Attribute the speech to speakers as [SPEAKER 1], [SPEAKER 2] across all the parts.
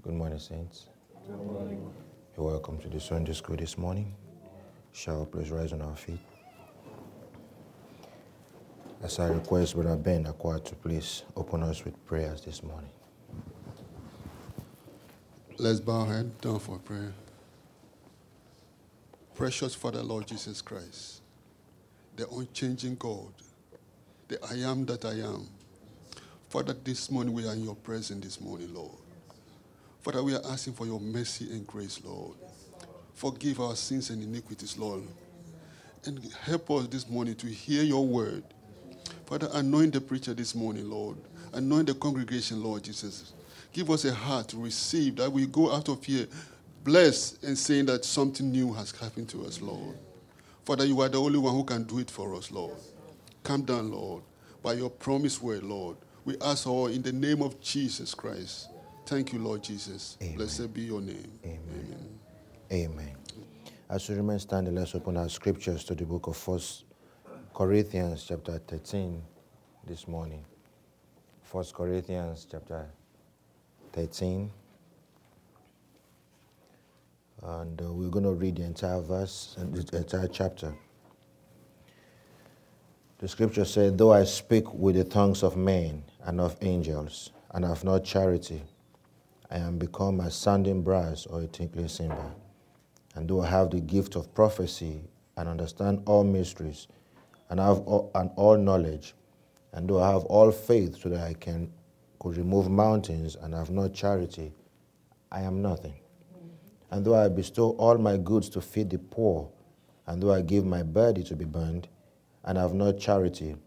[SPEAKER 1] Good morning, Saints. Good morning. You're welcome to the Sunday School this morning. Shall we please rise on our feet? As I request Brother Ben Acquah to please open us with prayers this morning.
[SPEAKER 2] Let's bow our head down for prayer. Precious Father, Lord Jesus Christ, the unchanging God, the I am that I am. Father, this morning we are in your presence this morning, Lord. Father, we are asking for your mercy and grace, Lord. Forgive our sins and iniquities, Lord. And help us this morning to hear your word. Father, anoint the preacher this morning, Lord. Anoint the congregation, Lord Jesus. Give us a heart to receive, that we go out of here blessed and saying that something new has happened to us, Lord. Father, you are the only one who can do it for us, Lord. Come down, Lord, by your promised word, Lord. We ask all in the name of Jesus Christ. Thank you, Lord Jesus.
[SPEAKER 1] Amen.
[SPEAKER 2] Blessed be your name.
[SPEAKER 1] Amen. Amen. As we remain standing, let's open our scriptures to the book of 1 Corinthians chapter 13 this morning. 1 Corinthians chapter 13. And we're going to read the entire verse and the entire chapter. The scripture said, "Though I speak with the tongues of men and of angels, and have not charity, I am become a sounding brass or a tinkling cymbal. And though I have the gift of prophecy and understand all mysteries and have all knowledge, and though I have all faith so that I could remove mountains and have not charity, I am nothing. And though I bestow all my goods to feed the poor, and though I give my body to be burned, and have not charity,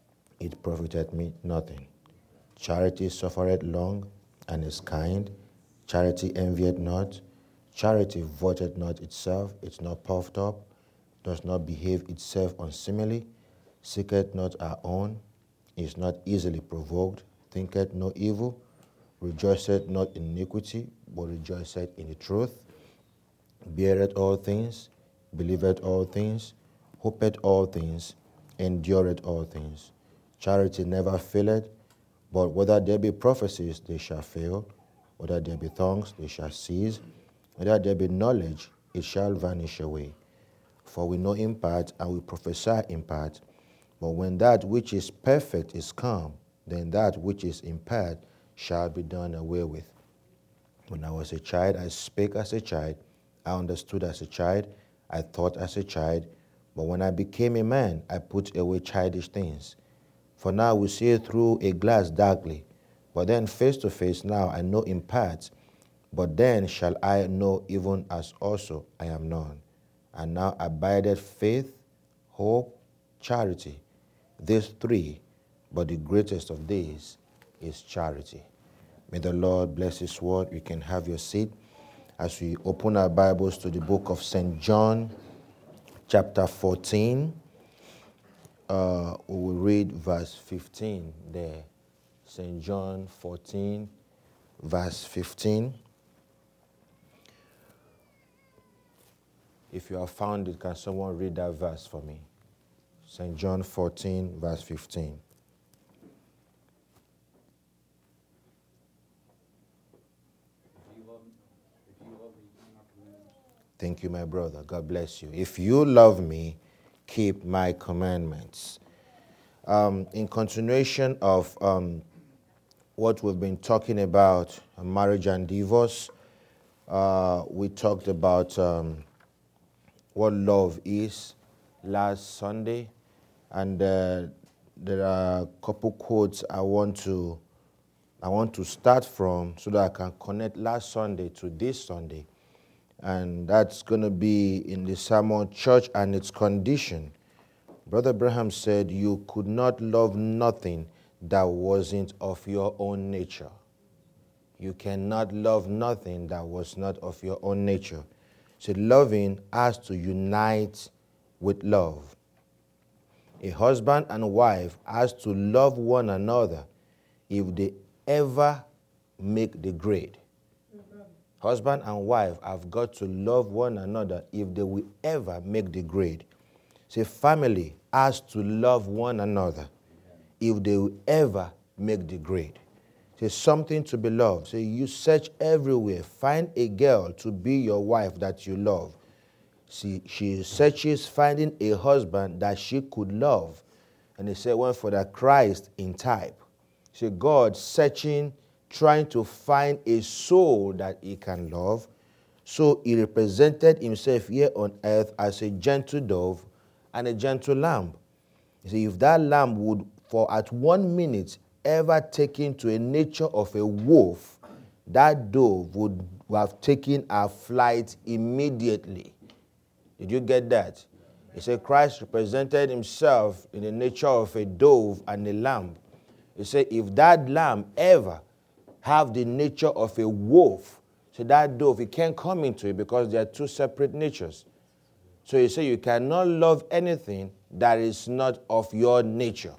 [SPEAKER 1] it profiteth me nothing. Charity suffereth long, and is kind. Charity envieth not. Charity vaunteth not itself, is not puffed up, does not behave itself unseemly, seeketh not her own, is not easily provoked, thinketh no evil, rejoiceth not in iniquity, but rejoiceth in the truth, beareth all things, believeth all things, hopeth all things, endureth all things. Charity never faileth, but whether there be prophecies, they shall fail, whether there be tongues, they shall cease, whether there be knowledge, it shall vanish away. For we know in part, and we prophesy in part, but when that which is perfect is come, then that which is in part shall be done away with. When I was a child, I spake as a child, I understood as a child, I thought as a child, but when I became a man, I put away childish things. For now we see through a glass darkly, but then face to face now I know in part, but then shall I know even as also I am known. And now abideth faith, hope, charity. These three, but the greatest of these is charity. May the Lord bless his word. You can have your seat as we open our Bibles to the book of St. John, chapter 14. We will read verse 15 there. St. John 14, verse 15. If you have found it, can someone read that verse for me? St. John 14, verse 15. Thank you, my brother. God bless you. If you love me, keep my commandments. In continuation of what we've been talking about, marriage and divorce, we talked about what love is last Sunday, and there are a couple quotes I want to start from so that I can connect last Sunday to this Sunday. And that's going to be in the sermon, Church and Its Condition. Brother Abraham said, you could not love nothing that wasn't of your own nature. You cannot love nothing that was not of your own nature. So loving has to unite with love. A husband and wife has to love one another if they ever make the grade. Husband and wife have got to love one another if they will ever make the grade. Say, family has to love one another if they will ever make the grade. It's something to be loved. So you search everywhere. Find a girl to be your wife that you love. She searches finding a husband that she could love. And he said, went for the Christ in type. So God searching, trying to find a soul that he can love. So he represented himself here on earth as a gentle dove and a gentle lamb. You see, if that lamb would, for at 1 minute, ever taken to a nature of a wolf, that dove would have taken a flight immediately. Did you get that? He said Christ represented himself in the nature of a dove and a lamb. He said if that lamb ever have the nature of a wolf, so that dove, he can't come into it because they are two separate natures. So he said you cannot love anything that is not of your nature.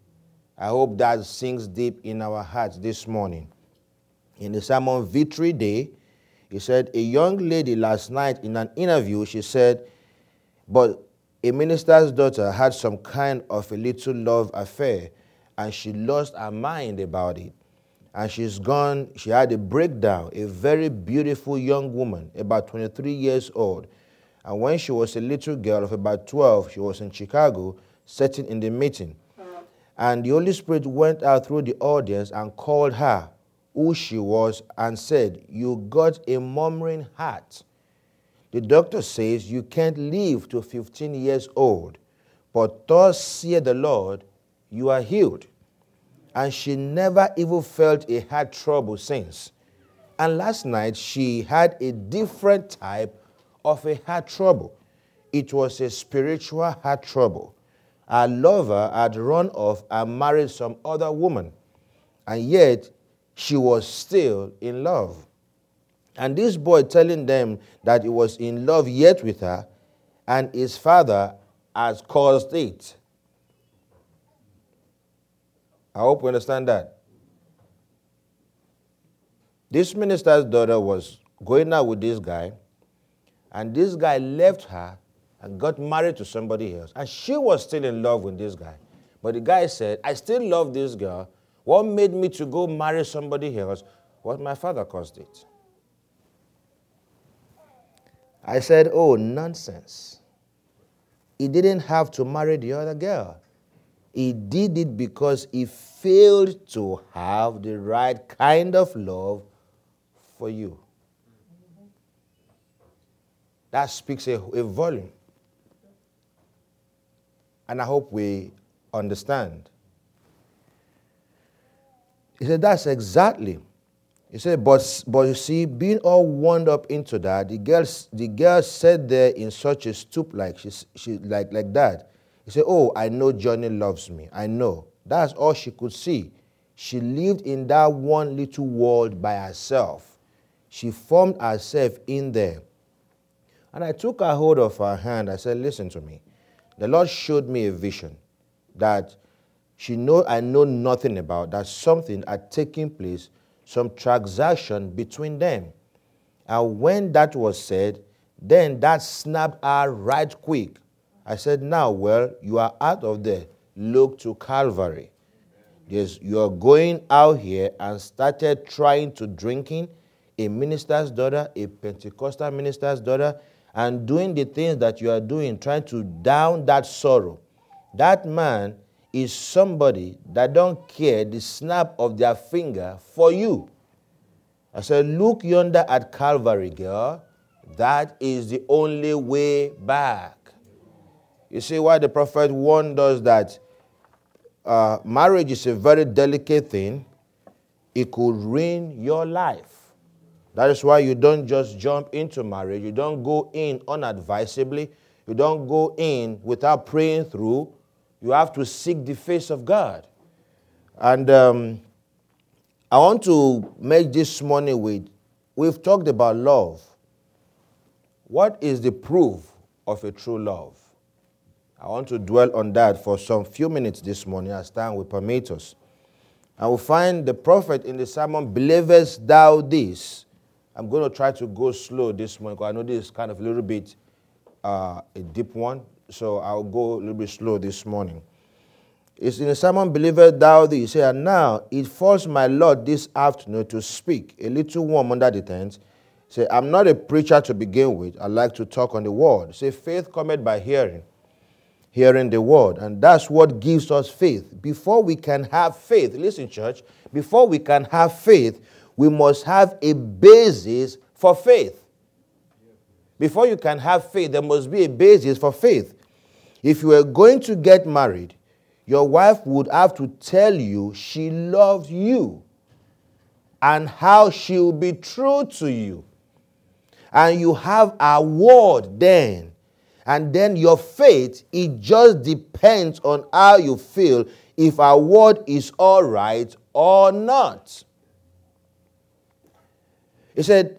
[SPEAKER 1] I hope that sinks deep in our hearts this morning. In the sermon Victory Day, he said, a young lady last night in an interview, she said, but a minister's daughter had some kind of a little love affair, and she lost her mind about it. And she had a breakdown, a very beautiful young woman, about 23 years old. And when she was a little girl of about 12, she was in Chicago, sitting in the meeting. And the Holy Spirit went out through the audience and called her who she was and said, you got a murmuring heart. The doctor says you can't live to 15 years old, but thus saith the Lord, you are healed. And she never even felt a heart trouble since. And last night she had a different type of a heart trouble. It was a spiritual heart trouble. Her lover had run off and married some other woman, and yet she was still in love. And this boy telling them that he was in love yet with her, and his father has caused it. I hope you understand that. This minister's daughter was going out with this guy, and this guy left her and got married to somebody else. And she was still in love with this guy. But the guy said, I still love this girl. What made me to go marry somebody else was my father caused it. I said, oh, nonsense. He didn't have to marry the other girl. He did it because he failed to have the right kind of love for you. That speaks a volume. And I hope we understand. He said, that's exactly. He said, but you see, being all wound up into that, the girl sat there in such a stoop like that. He said, oh, I know Johnny loves me. I know. That's all she could see. She lived in that one little world by herself. She formed herself in there. And I took her hold of her hand. I said, listen to me. The Lord showed me a vision that I know nothing about, that something had taken place, some transaction between them. And when that was said, then that snapped her right quick. I said, now, well, you are out of there. Look to Calvary. Yes, you are going out here and started trying to drinking, a minister's daughter, a Pentecostal minister's daughter, and doing the things that you are doing, trying to down that sorrow. That man is somebody that don't care the snap of their finger for you. I said, look yonder at Calvary, girl. That is the only way back. You see why the prophet warned us that marriage is a very delicate thing. It could ruin your life. That is why you don't just jump into marriage. You don't go in unadvisably. You don't go in without praying through. You have to seek the face of God. And I want to make this morning we've talked about love. What is the proof of a true love? I want to dwell on that for some few minutes this morning as time will permit us. And we'll find the prophet in the sermon, believest thou this? I'm going to try to go slow this morning because I know this is kind of a little bit a deep one. So I'll go a little bit slow this morning. It's in Simon, believest thou thee? He said, and now it falls my Lord this afternoon to speak, a little warm under the tent. Say, I'm not a preacher to begin with. I like to talk on the word. Say, faith cometh by hearing, hearing the word. And that's what gives us faith. Before we can have faith, listen, church, before we can have faith, we must have a basis for faith. Before you can have faith, there must be a basis for faith. If you are going to get married, your wife would have to tell you she loves you and how she will be true to you. And you have a word then. And then your faith, it just depends on how you feel if our word is all right or not. He said,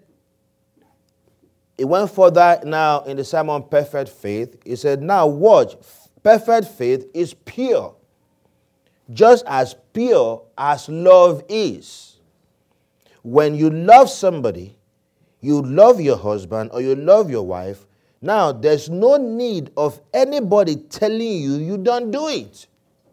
[SPEAKER 1] he went further now in the sermon, perfect faith. He said, now watch, perfect faith is pure, just as pure as love is. When you love somebody, you love your husband or you love your wife, now there's no need of anybody telling you you don't do it.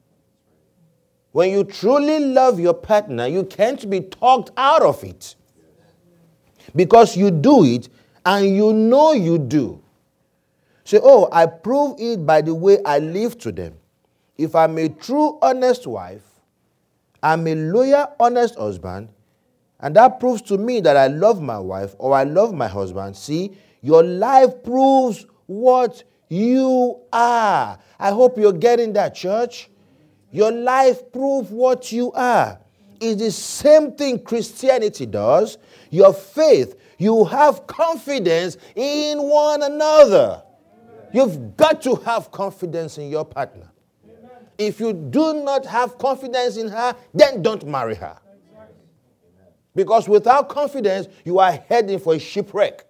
[SPEAKER 1] When you truly love your partner, you can't be talked out of it. Because you do it and you know you do. Say, oh, I prove it by the way I live to them. If I'm a true, honest wife, I'm a loyal, honest husband, and that proves to me that I love my wife or I love my husband. See, your life proves what you are. I hope you're getting that, church. Your life proves what you are. It's the same thing Christianity does. Your faith, you have confidence in one another. You've got to have confidence in your partner. If you do not have confidence in her, then don't marry her. Because without confidence, you are heading for a shipwreck.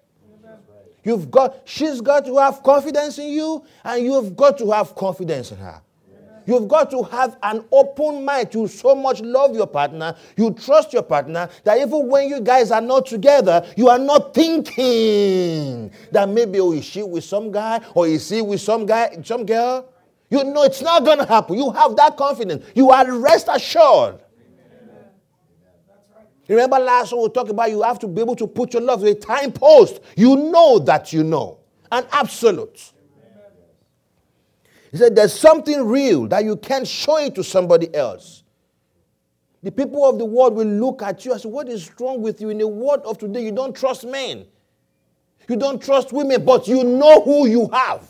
[SPEAKER 1] She's got to have confidence in you, and you've got to have confidence in her. You've got to have an open mind. You so much love your partner, you trust your partner, that even when you guys are not together, you are not thinking that maybe, oh, is she with some guy, or is he with some guy, some girl? You know it's not going to happen. You have that confidence. You are rest assured. Amen. Remember last week we talked about you have to be able to put your love with a time post. You know that you know. An absolute. Amen. He said there's something real that you can't show it to somebody else. The people of the world will look at you and say, what is wrong with you? In the world of today, you don't trust men. You don't trust women, but you know who you have.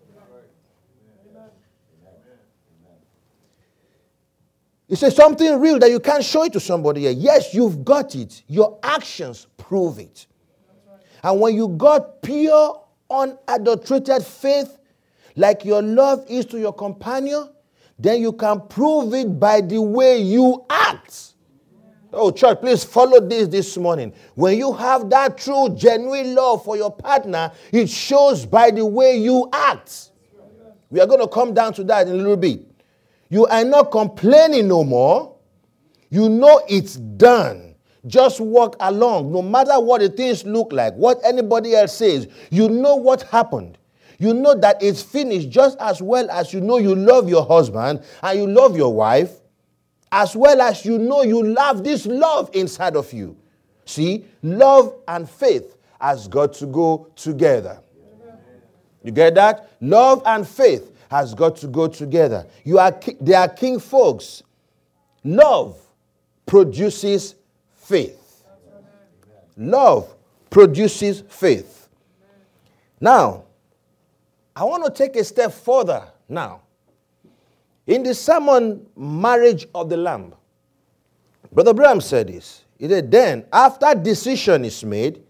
[SPEAKER 1] He says something real that you can't show it to somebody else. Yes, you've got it. Your actions prove it. And when you got pure, unadulterated faith, like your love is to your companion, then you can prove it by the way you act. Oh, church, please follow this morning. When you have that true, genuine love for your partner, it shows by the way you act. We are going to come down to that in a little bit. You are not complaining no more. You know it's done. Just walk along. No matter what the things look like, what anybody else says, you know what happened. You know that it's finished just as well as you know you love your husband and you love your wife, as well as you know you love this love inside of you. See, love and faith has got to go together. You get that? Love and faith has got to go together. They are king folks. Love produces faith. Love produces faith. Now, I want to take a step further now. In the sermon, Marriage of the Lamb, Brother Branham said this. He said, then, after decision is made,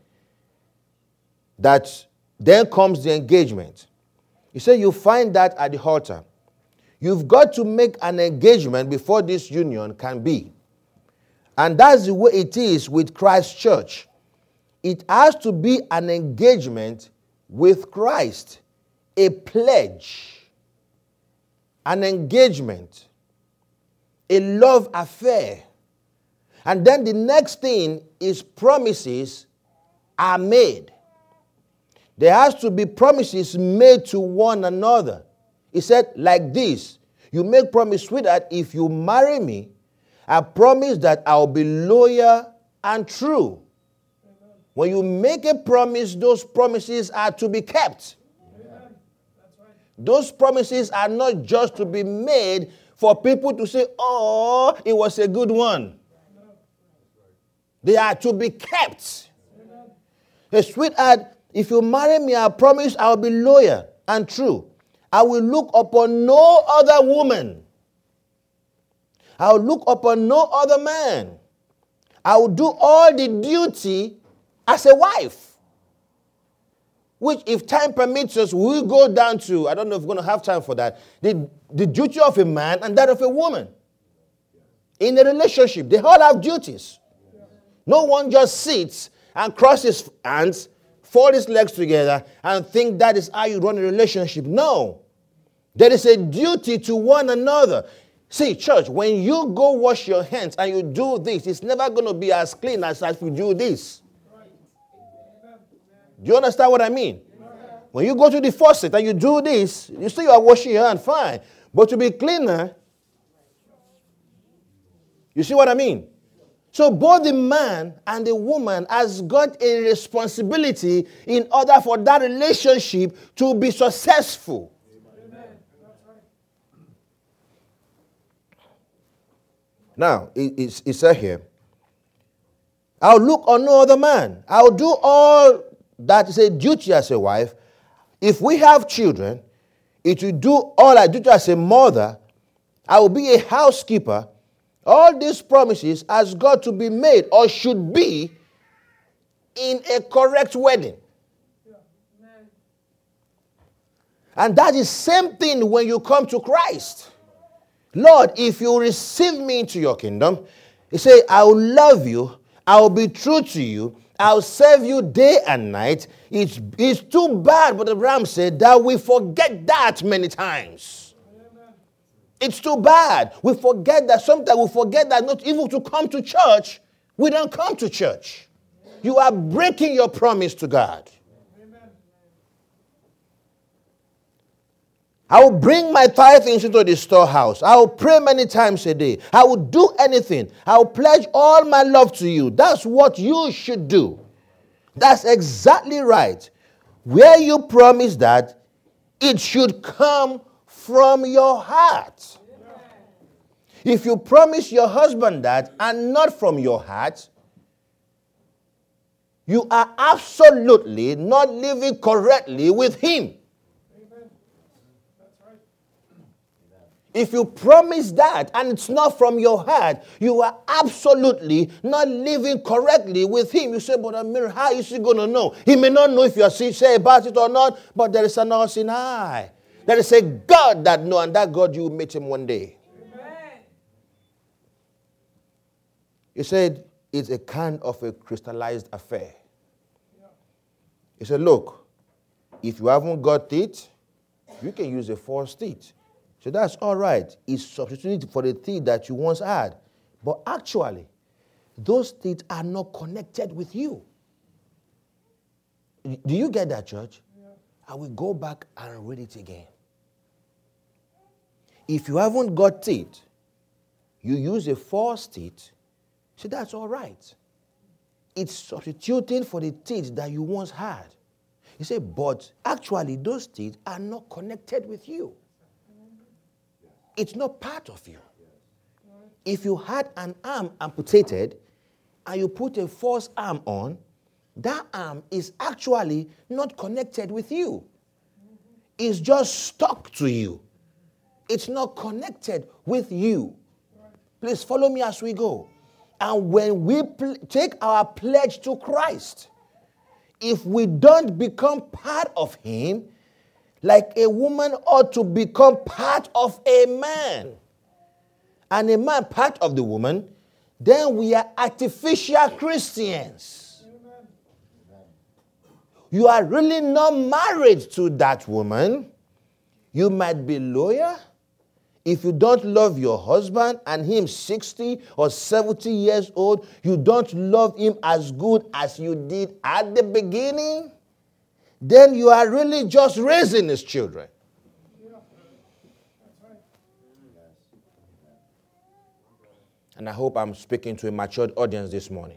[SPEAKER 1] that then comes the engagement. He said you find that at the altar. You've got to make an engagement before this union can be. And that's the way it is with Christ's church. It has to be an engagement with Christ. A pledge. An engagement. A love affair. And then the next thing is promises are made. There has to be promises made to one another. He said, like this, You make promise, sweetheart, if you marry me, I promise that I'll be loyal and true. When you make a promise, those promises are to be kept. Those promises are not just to be made for people to say, oh, it was a good one. They are to be kept. Hey, sweetheart, if you marry me, I promise I'll be loyal and true. I will look upon no other woman. I will look upon no other man. I will do all the duty as a wife. Which, if time permits us, we'll go down to, I don't know if we're going to have time for that, the duty of a man and that of a woman. In a relationship, they all have duties. No one just sits and crosses his hands, fold his legs together, and think that is how you run a relationship. No. There is a duty to one another. See, church, when you go wash your hands and you do this, it's never going to be as clean as if you do this. Do you understand what I mean? When you go to the faucet and you do this, you say you are washing your hand, fine. But to be cleaner, you see what I mean? So both the man and the woman has got a responsibility in order for that relationship to be successful. Now, it said here, I'll look on no other man. I'll do all that is a duty as a wife. If we have children, it will do all I do as a mother. I will be a housekeeper. All these promises has got to be made or should be in a correct wedding. And that is same thing when you come to Christ. Lord, if you receive me into your kingdom, you say, I will love you, I will be true to you, I'll serve you day and night. It's too bad, but Abraham said, that we forget that many times. Amen. It's too bad. We forget that. Sometimes we forget that not even to come to church, we don't come to church. You are breaking your promise to God. Amen. I will bring my tithings into the storehouse. I will pray many times a day. I will do anything. I will pledge all my love to you. That's what you should do. That's exactly right. Where you promise that, it should come from your heart. If you promise your husband that and not from your heart, you are absolutely not living correctly with him. If you promise that and it's not from your heart, you are absolutely not living correctly with him. You say, but Amir, how is he going to know? He may not know if you are sincere about it or not, but there is an all-seeing eye. There is a God that knows, and that God, you will meet him one day. Amen. He said, it's a kind of a crystallized affair. Yeah. He said, look, if you haven't got teeth, you can use a false teeth. So that's all right. It's substituted for the teeth that you once had. But actually, those teeth are not connected with you. Do you get that, church? Yeah. I will go back and read it again. If you haven't got teeth, you use a false teeth, so that's all right. It's substituting for the teeth that you once had. You say, but actually, those teeth are not connected with you. It's not part of you. If you had an arm amputated and you put a false arm on, that arm is actually not connected with you. It's just stuck to you. It's not connected with you. Please follow me as we go. And when we take our pledge to Christ, if we don't become part of him, like a woman ought to become part of a man, and a man part of the woman, then we are artificial Christians. Amen. You are really not married to that woman. You might be loyal. If you don't love your husband and him 60 or 70 years old, you don't love him as good as you did at the beginning, then you are really just raising his children. Yeah. That's right. And I hope I'm speaking to a matured audience this morning.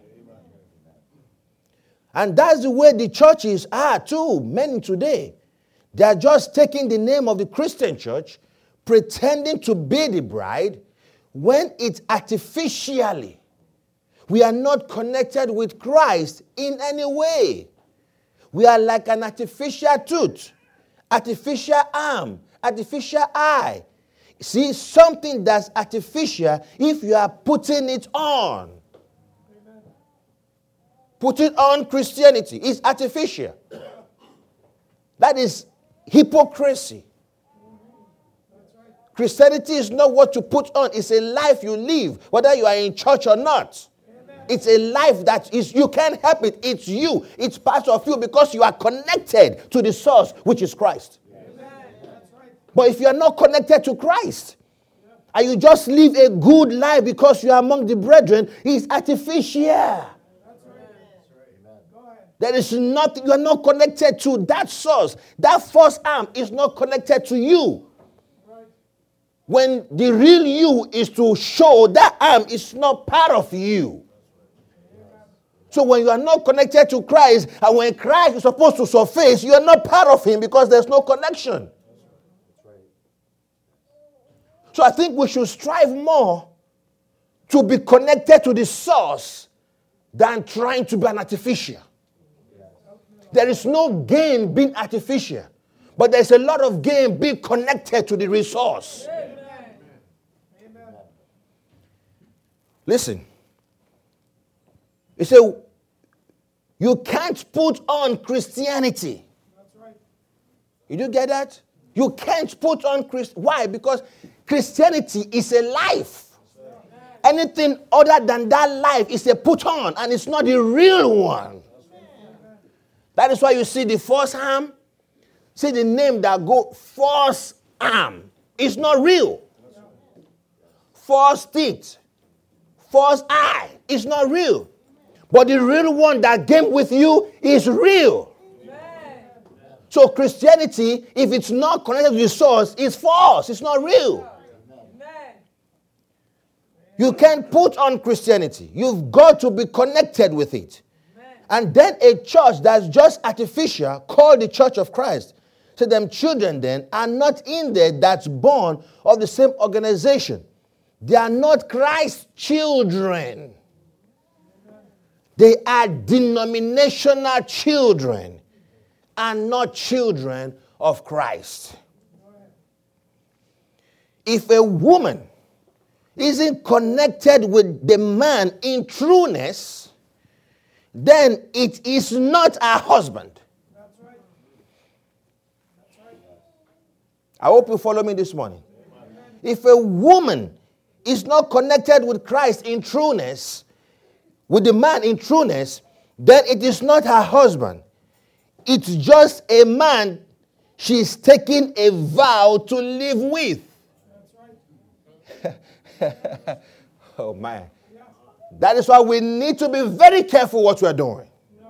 [SPEAKER 1] And that's the way the churches are too, many today. They are just taking the name of the Christian church, pretending to be the bride, when it's artificially. We are not connected with Christ in any way. We are like an artificial tooth, artificial arm, artificial eye. See, something that's artificial if you are putting it on. Putting on Christianity is artificial. That is hypocrisy. Christianity is not what you put on. It's a life you live, whether you are in church or not. It's a life that is, you can't help it. It's you. It's part of you because you are connected to the source, which is Christ. But if you are not connected to Christ, and you just live a good life because you are among the brethren, it's artificial. There is nothing, you are not connected to that source. That first arm is not connected to you. When the real you is to show that arm is not part of you. So when you are not connected to Christ, and when Christ is supposed to surface, you are not part of him because there's no connection. So I think we should strive more to be connected to the source than trying to be an artificial. There is no gain being artificial, but there's a lot of gain being connected to the resource. Amen. Listen. He said, you can't put on Christianity. That's right. You do get that? You can't put on Christianity. Why? Because Christianity is a life. Anything other than that life is a put on, and it's not the real one. That is why you see the first arm, see the name that go first arm. It's not real. First teeth, first eye, it's not real. But the real one that came with you is real. Amen. So Christianity, if it's not connected to the source, is false. It's not real. Amen. You can't put on Christianity. You've got to be connected with it. And then a church that's just artificial, called the Church of Christ. So them children then are not in there that's born of the same organization. They are not Christ's children. They are denominational children and not children of Christ. If a woman isn't connected with the man in trueness, then it is not her husband. That's right. That's right. I hope you follow me this morning. Amen. If a woman is not connected with Christ in trueness, with the man in trueness, then it is not her husband. It's just a man she's taking a vow to live with. That's right. Oh, man. That is why we need to be very careful what we are doing.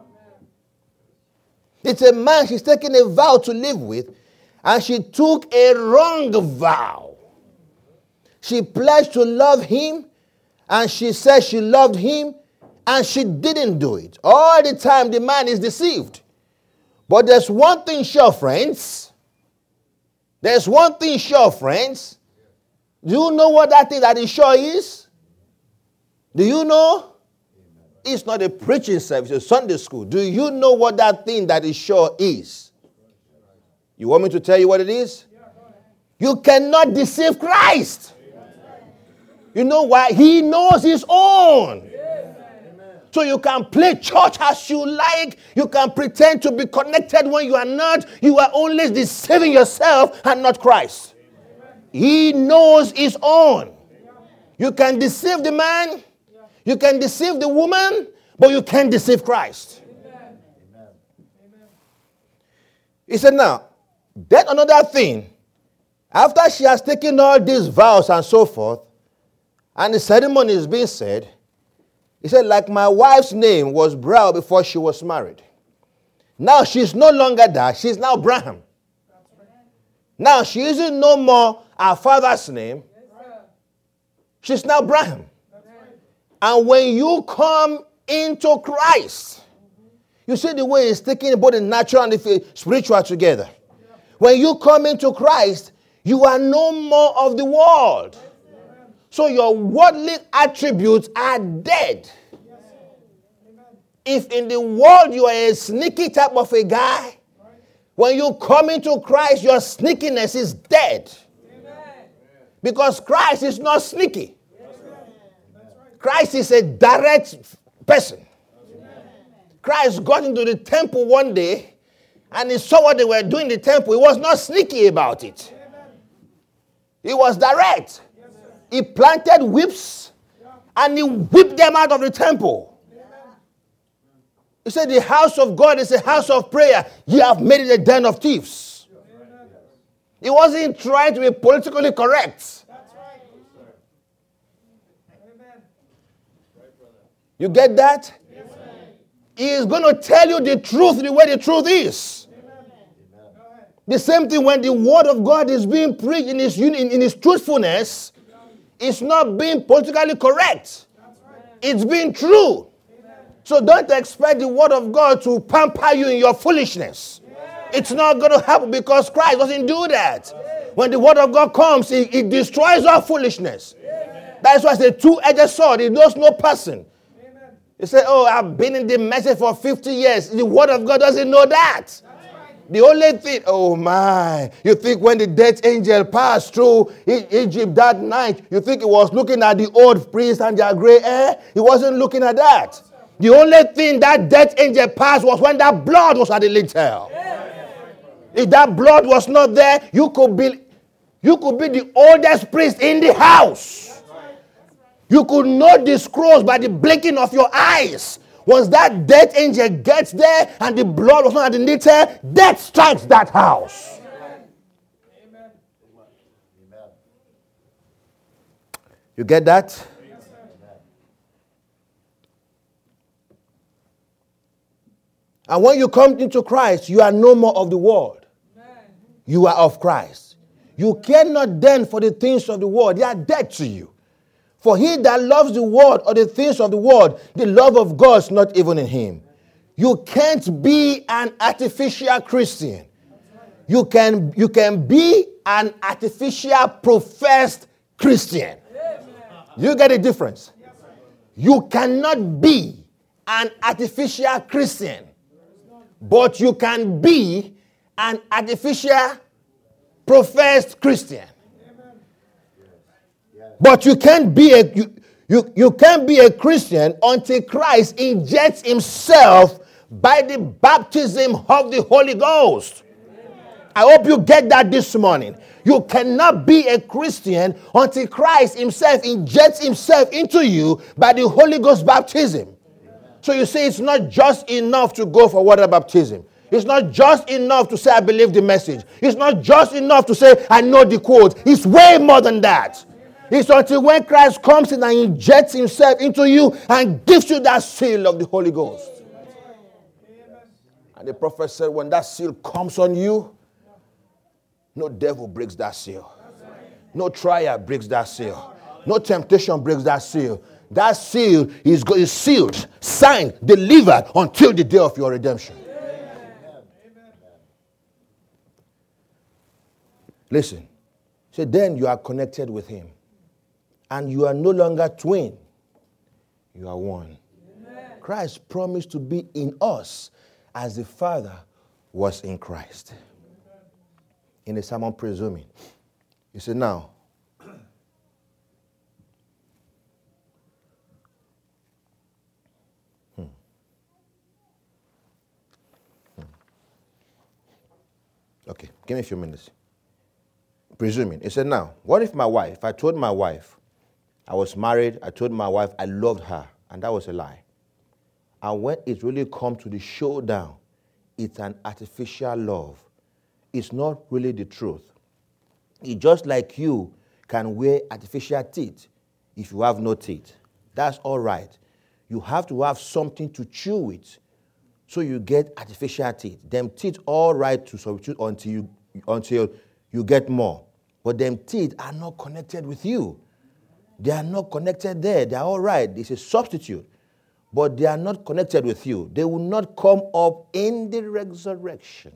[SPEAKER 1] It's a man she's taking a vow to live with, and she took a wrong vow. She pledged to love him, and she said she loved him, and she didn't do it. All the time the man is deceived. But there's one thing sure, friends. There's one thing sure, friends. Do you know what that thing that is sure is? Do you know? It's not a preaching service, it's a Sunday school. Do you know what that thing that is sure is? You want me to tell you what it is? You cannot deceive Christ. You know why? He knows his own. So you can play church as you like. You can pretend to be connected when you are not. You are only deceiving yourself and not Christ. He knows his own. You can deceive the man. You can deceive the woman, but you can't deceive Christ. Amen. He said, now, then another thing, after she has taken all these vows and so forth, and the ceremony is being said, he said, like my wife's name was Brow before she was married. Now she's no longer that, she's now Braham. Now she isn't no more her father's name. She's now Braham. And when you come into Christ, you see the way he's taking both the natural and the spiritual together. When you come into Christ, you are no more of the world. So your worldly attributes are dead. If in the world you are a sneaky type of a guy, when you come into Christ, your sneakiness is dead. Because Christ is not sneaky. Christ is a direct person. Christ got into the temple one day and he saw what they were doing in the temple. He was not sneaky about it. He was direct. He planted whips and he whipped them out of the temple. He said, the house of God is a house of prayer. You have made it a den of thieves. He wasn't trying to be politically correct. You get that? He is going to tell you the truth the way the truth is. The same thing when the word of God is being preached in his truthfulness, it's not being politically correct. It's being true. So don't expect the word of God to pamper you in your foolishness. It's not going to happen because Christ doesn't do that. When the word of God comes, it destroys all foolishness. That's why it's a two-edged sword. It knows no person. You say, oh, I've been in the message for 50 years. The word of God doesn't know that. The only thing, oh my, you think when the death angel passed through Egypt that night, you think he was looking at the old priests and their gray hair? He wasn't looking at that. The only thing that death angel passed was when that blood was at the lintel. If that blood was not there, you could be the oldest priest in the house. You could know the scrolls by the blinking of your eyes. Once that death angel gets there and the blood was not at the lintel, death strikes that house. Amen. You get that? And when you come into Christ, you are no more of the world. You are of Christ. You care not then for the things of the world. They are dead to you. For he that loves the world or the things of the world, the love of God is not even in him. You can't be an artificial Christian. You can be an artificial professed Christian. You get the difference? You cannot be an artificial Christian. But you can be an artificial professed Christian. But you can't be a Christian until Christ injects himself by the baptism of the Holy Ghost. I hope you get that this morning. You cannot be a Christian until Christ himself injects himself into you by the Holy Ghost baptism. So you see, it's not just enough to go for water baptism. It's not just enough to say, I believe the message. It's not just enough to say, I know the quote. It's way more than that. It's until when Christ comes in and injects himself into you and gives you that seal of the Holy Ghost. And the prophet said, when that seal comes on you, no devil breaks that seal. No trial breaks that seal. No temptation breaks that seal. That seal is sealed, signed, delivered until the day of your redemption. Listen. So then you are connected with him. And you are no longer twin. You are one. Amen. Christ promised to be in us as the Father was in Christ. In the sermon presuming. He said, now, okay, give me a few minutes. Presuming. He said, now, what if I told my wife, I was married, I told my wife I loved her, and that was a lie. And when it really comes to the showdown, it's an artificial love. It's not really the truth. It's just like you can wear artificial teeth if you have no teeth. That's all right. You have to have something to chew with, so you get artificial teeth. Them teeth all right to substitute until you get more. But them teeth are not connected with you. They are not connected there. They are all right. It's a substitute. But they are not connected with you. They will not come up in the resurrection.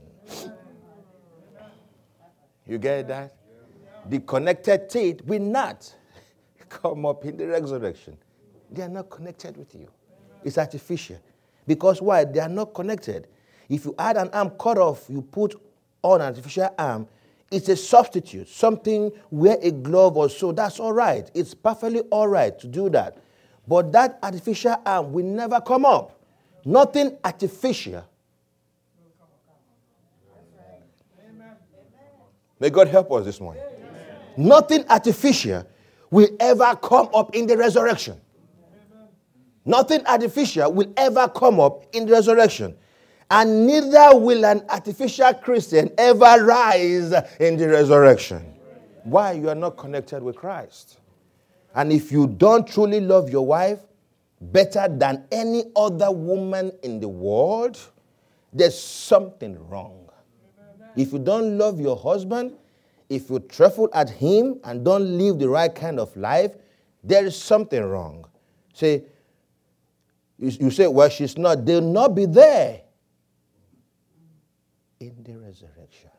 [SPEAKER 1] You get that? The connected teeth will not come up in the resurrection. They are not connected with you. It's artificial. Because why? They are not connected. If you add an arm cut off, you put on an artificial arm, it's a substitute. Something, wear a glove or so, that's all right. It's perfectly all right to do that. But that artificial arm will never come up. Nothing artificial. May God help us this morning. Nothing artificial will ever come up in the resurrection. Nothing artificial will ever come up in the resurrection. And neither will an artificial Christian ever rise in the resurrection. Why? You are not connected with Christ. And if you don't truly love your wife better than any other woman in the world, there's something wrong. If you don't love your husband, if you trifle at him and don't live the right kind of life, there is something wrong. You say, well, she's not. They'll not be there in the resurrection.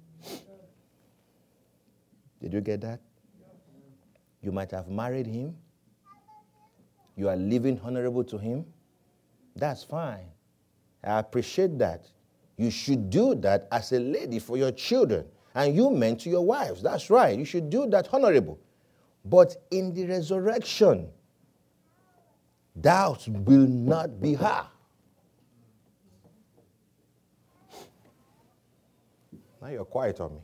[SPEAKER 1] Did you get that? You might have married him. You are living honorable to him. That's fine. I appreciate that. You should do that as a lady for your children. And you men to your wives. That's right. You should do that honorable. But in the resurrection, doubt will not be her. Now you're quiet on me.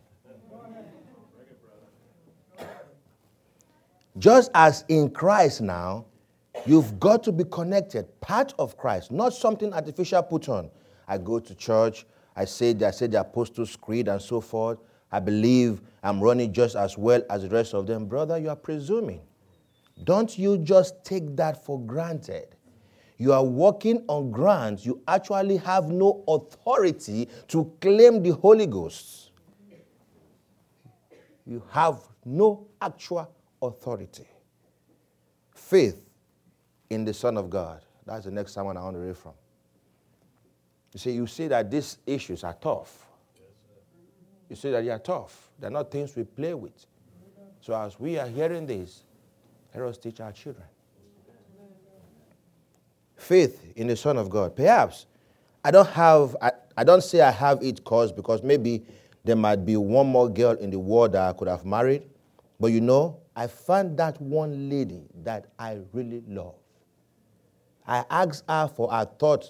[SPEAKER 1] Just as in Christ now, you've got to be connected, part of Christ, not something artificial put on. I go to church, I say the Apostles' Creed and so forth. I believe I'm running just as well as the rest of them. Brother, you are presuming. Don't you just take that for granted. You are walking on grounds you actually have no authority to claim the Holy Ghost. You have no actual authority. Faith in the Son of God. That's the next sermon I want to read from. You see that these issues are tough. You see that they are tough. They're not things we play with. So as we are hearing this, let us teach our children. Faith in the Son of God. Perhaps I don't say I have it because maybe there might be one more girl in the world that I could have married. But I found that one lady that I really love. I asked her for her thought.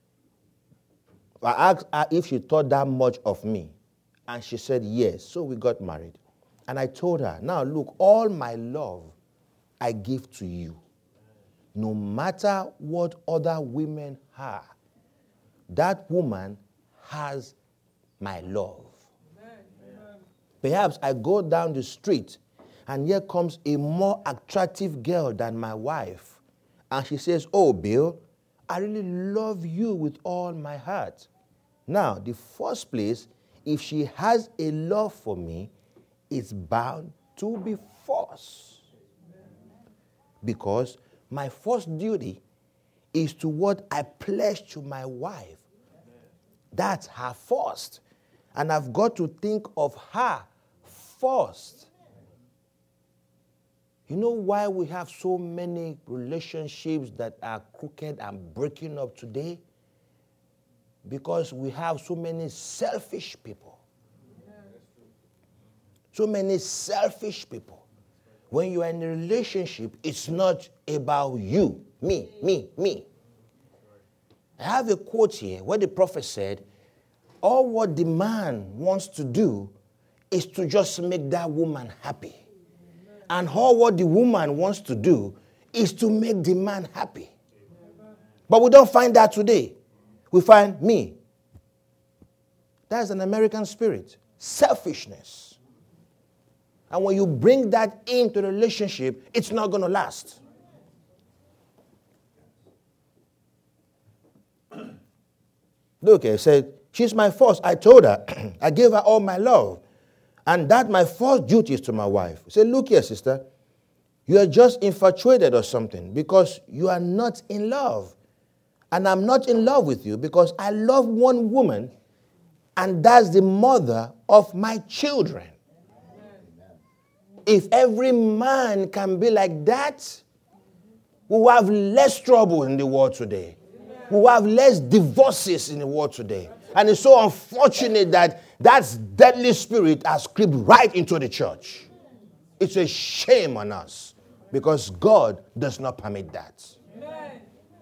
[SPEAKER 1] I asked her if she thought that much of me. And she said yes. So we got married. And I told her, now look, all my love I give to you. No matter what other women have, that woman has my love. Amen. Perhaps I go down the street and here comes a more attractive girl than my wife. And she says, oh, Bill, I really love you with all my heart. Now, the first place, if she has a love for me, it's bound to be false. Because my first duty is to what I pledge to my wife. That's her first. And I've got to think of her first. You know why we have so many relationships that are crooked and breaking up today? Because we have so many selfish people. So many selfish people. When you are in a relationship, it's not about you, me. I have a quote here where the prophet said, all what the man wants to do is to just make that woman happy. And all what the woman wants to do is to make the man happy. But we don't find that today. We find me. That's an American spirit. Selfishness. And when you bring that into the relationship, it's not going to last. Look, I said, she's my first. I told her, I gave her all my love. And that my first duty is to my wife. I said, look here, sister. You are just infatuated or something because you are not in love. And I'm not in love with you because I love one woman, and that's the mother of my children. If every man can be like that, we will have less trouble in the world today. We will have less divorces in the world today. And it's so unfortunate that that deadly spirit has crept right into the church. It's a shame on us because God does not permit that. Amen.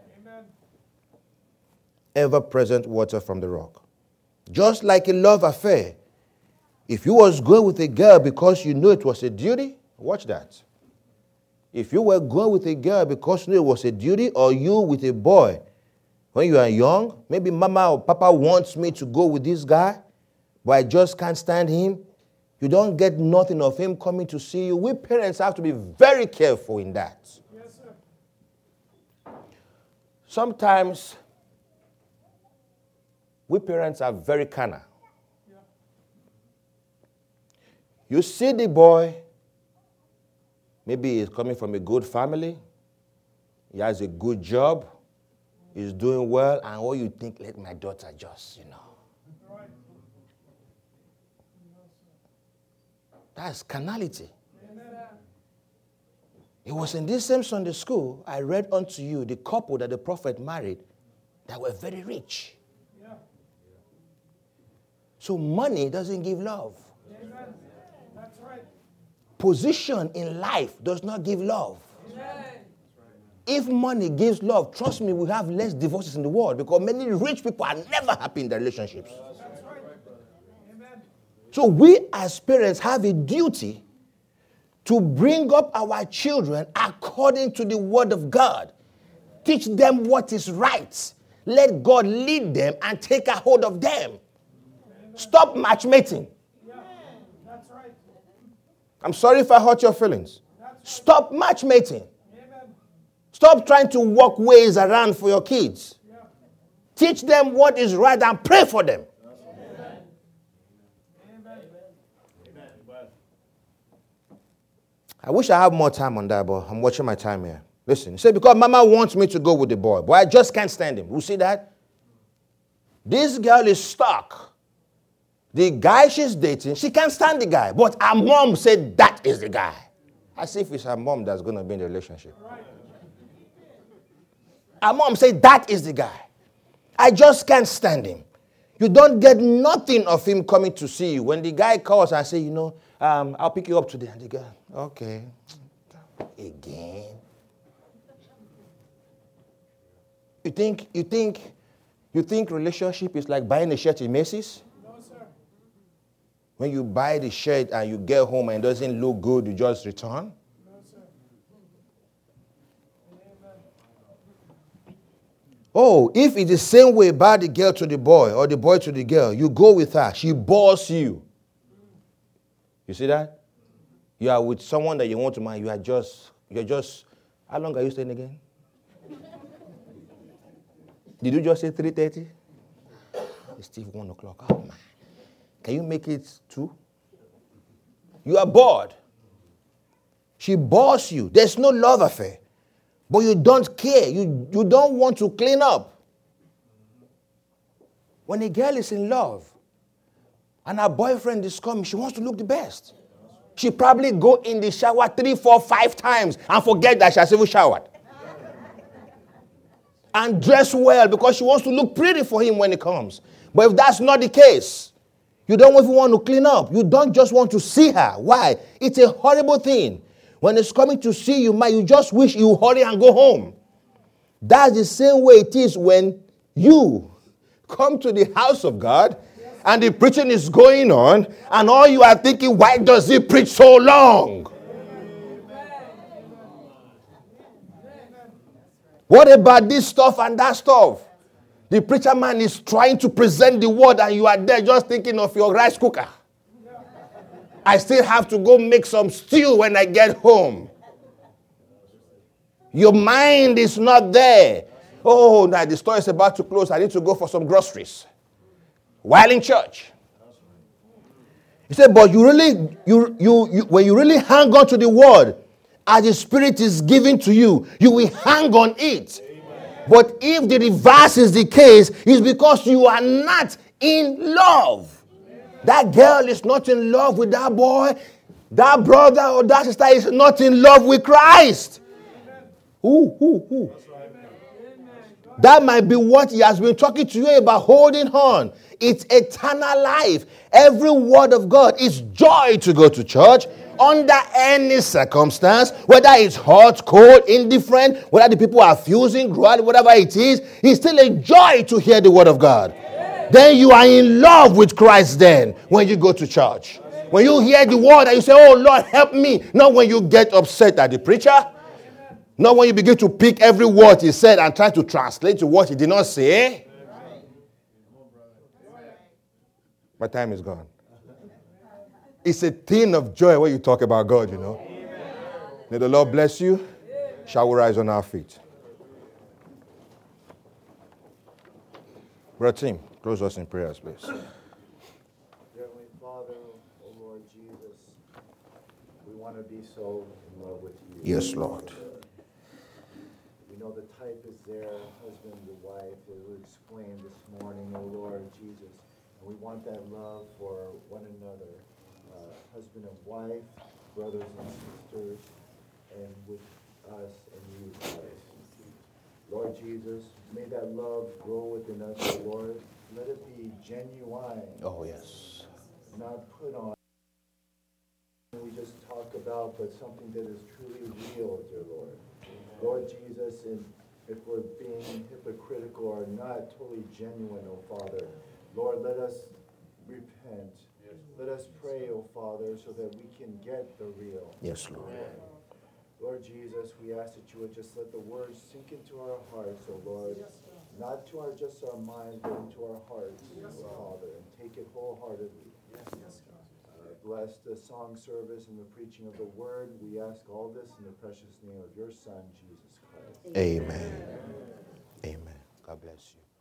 [SPEAKER 1] Ever-present water from the rock. Just like a love affair. If you was going with a girl because you knew it was a duty, watch that. If you were going with a girl because you knew it was a duty, or you with a boy, when you are young, maybe mama or papa wants me to go with this guy, but I just can't stand him. You don't get nothing of him coming to see you. We parents have to be very careful in that. Yes, sir. Sometimes we parents are very carnal. Yeah. You see the boy, maybe he's coming from a good family, he has a good job, he's doing well, and what you think, let my daughter just, Right. That's carnality. Amen. It was in this same Sunday school, I read unto you the couple that the prophet married that were very rich. Yeah. So money doesn't give love. Amen. That's right. Position in life does not give love. Amen. If money gives love, trust me, we have less divorces in the world because many rich people are never happy in their relationships. That's right. Amen. So we as parents have a duty to bring up our children according to the word of God. Teach them what is right. Let God lead them and take a hold of them. Amen. Stop matchmaking. Yeah. That's right. I'm sorry if I hurt your feelings. Right. Stop matchmaking. Stop trying to walk ways around for your kids. Yeah. Teach them what is right and pray for them. Amen. Amen. I wish I had more time on that, but I'm watching my time here. Listen, say because mama wants me to go with the boy, but I just can't stand him. You see that? This girl is stuck. The guy she's dating, she can't stand the guy, but her mom said that is the guy. As if it's her mom that's going to be in the relationship. Right. Our mom said, that is the guy. I just can't stand him. You don't get nothing of him coming to see you. When the guy calls, I say, I'll pick you up today. And the guy, okay. Again. You think relationship is like buying a shirt in Macy's? No, sir. When you buy the shirt and you get home and it doesn't look good, you just return? Oh, if it's the same way about the girl to the boy or the boy to the girl, you go with her. She bores you. You see that? You are with someone that you want to marry. You're just, how long are you staying again? Did you just say 3:30? It's still 1 o'clock. Oh, man. Can you make it 2? You are bored. She bores you. There's no love affair. But you don't care. You don't want to clean up. When a girl is in love and her boyfriend is coming, she wants to look the best. She probably go in the shower 3, 4, 5 times and forget that she has even showered. And dress well because she wants to look pretty for him when he comes. But if that's not the case, you don't even want to clean up. You don't just want to see her. Why? It's a horrible thing. When it's coming to see you, man, you just wish you hurry and go home. That's the same way it is when you come to the house of God and the preaching is going on and all you are thinking, why does he preach so long? What about this stuff and that stuff? The preacher man is trying to present the word and you are there just thinking of your rice cooker. I still have to go make some stew when I get home. Your mind is not there. Oh, now the store is about to close. I need to go for some groceries. While in church. He said, but you really, when you really hang on to the word as the Spirit is given to you, you will hang on it. But if the reverse is the case, it's because you are not in love. That girl is not in love with that boy. That brother or that sister is not in love with Christ. Who? That might be what he has been talking to you about, holding on. It's eternal life. Every word of God is joy to go to church under any circumstance, whether it's hot, cold, indifferent, whether the people are fusing, growing, whatever it is, it's still a joy to hear the word of God. Then you are in love with Christ then when you go to church. When you hear the word and you say, oh Lord, help me. Not when you get upset at the preacher. Not when you begin to pick every word he said and try to translate to what he did not say. My time is gone. It's a thing of joy when you talk about God, you know. May the Lord bless you. Shall we rise on our feet? Brother Tim, close us in prayers, please.
[SPEAKER 3] Heavenly Father, O Lord Jesus, we want to be so in love with you.
[SPEAKER 1] Yes, Lord.
[SPEAKER 3] We know the type is there, husband and wife, as we explained this morning, O Lord Jesus. And we want that love for one another, husband and wife, brothers and sisters, and with us and you, Christ. Lord Jesus, may that love grow within us, O Lord. Let it be genuine.
[SPEAKER 1] Oh, yes.
[SPEAKER 3] Not put on. We just talk about, but something that is truly real, dear Lord. Lord Jesus, and if we're being hypocritical or not totally genuine, O Father, Lord, let us repent. Let us pray, O Father, so that we can get the real.
[SPEAKER 1] Yes, Lord.
[SPEAKER 3] Lord Jesus, we ask that you would just let the words sink into our hearts, O Lord. Not to just our minds, but into our hearts, Father, and take it wholeheartedly. Bless the song service and the preaching of the word. We ask all this in the precious name of your Son, Jesus Christ.
[SPEAKER 1] Amen. Amen. God bless you.